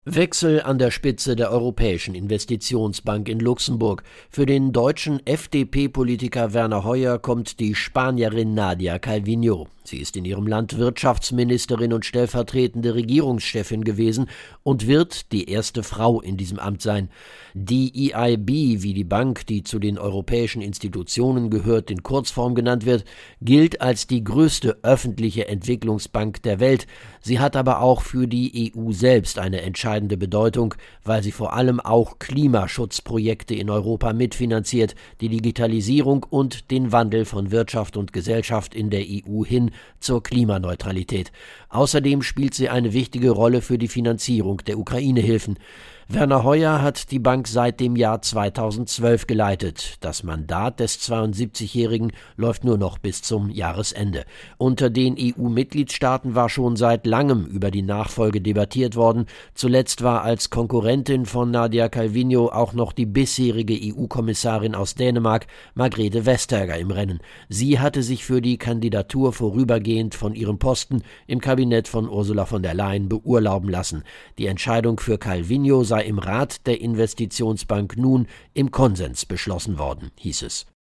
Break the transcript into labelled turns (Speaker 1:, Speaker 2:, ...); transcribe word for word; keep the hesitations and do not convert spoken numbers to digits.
Speaker 1: Wechsel an der Spitze der Europäischen Investitionsbank in Luxemburg. Für den deutschen F D P-Politiker Werner Hoyer kommt die Spanierin Nadia Calviño. Sie ist in ihrem Land Wirtschaftsministerin und stellvertretende Regierungschefin gewesen und wird die erste Frau in diesem Amt sein. Die E I B, wie die Bank, die zu den europäischen Institutionen gehört, in Kurzform genannt wird, gilt als die größte öffentliche Entwicklungsbank der Welt. Sie hat aber auch für die E U selbst eine entscheidende Bedeutung, weil sie vor allem auch Klimaschutzprojekte in Europa mitfinanziert, die Digitalisierung und den Wandel von Wirtschaft und Gesellschaft in der E U hin zur Klimaneutralität. Außerdem spielt sie eine wichtige Rolle für die Finanzierung der Ukraine-Hilfen. Werner Hoyer hat die Bank seit dem Jahr zweitausendzwölf geleitet. Das Mandat des zweiundsiebzigjährigen läuft nur noch bis zum Jahresende. Unter den E U-Mitgliedstaaten war schon seit langem über die Nachfolge debattiert worden. Zuletzt war als Konkurrentin von Nadia Calviño auch noch die bisherige E U-Kommissarin aus Dänemark, Margrethe Vestager, im Rennen. Sie hatte sich für die Kandidatur vorübergehend von ihrem Posten im Kabinett von Ursula von der Leyen beurlauben lassen. Die Entscheidung für Calviño sei im Rat der Investitionsbank nun im Konsens beschlossen worden, hieß es.